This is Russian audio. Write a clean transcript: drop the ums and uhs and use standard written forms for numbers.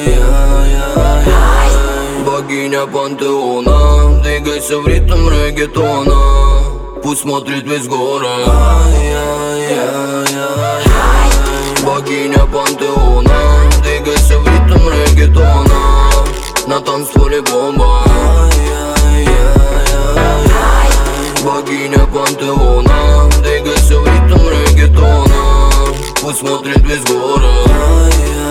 Богиня пантеона, двигайся в ритм реггетона, пусть смотрит весь город. Богиня пантеона, двигайся в ритм реггетона, на танцполе бомба. Богиня пантеона, двигайся в ритм реггетона, пусть смотрит весь город.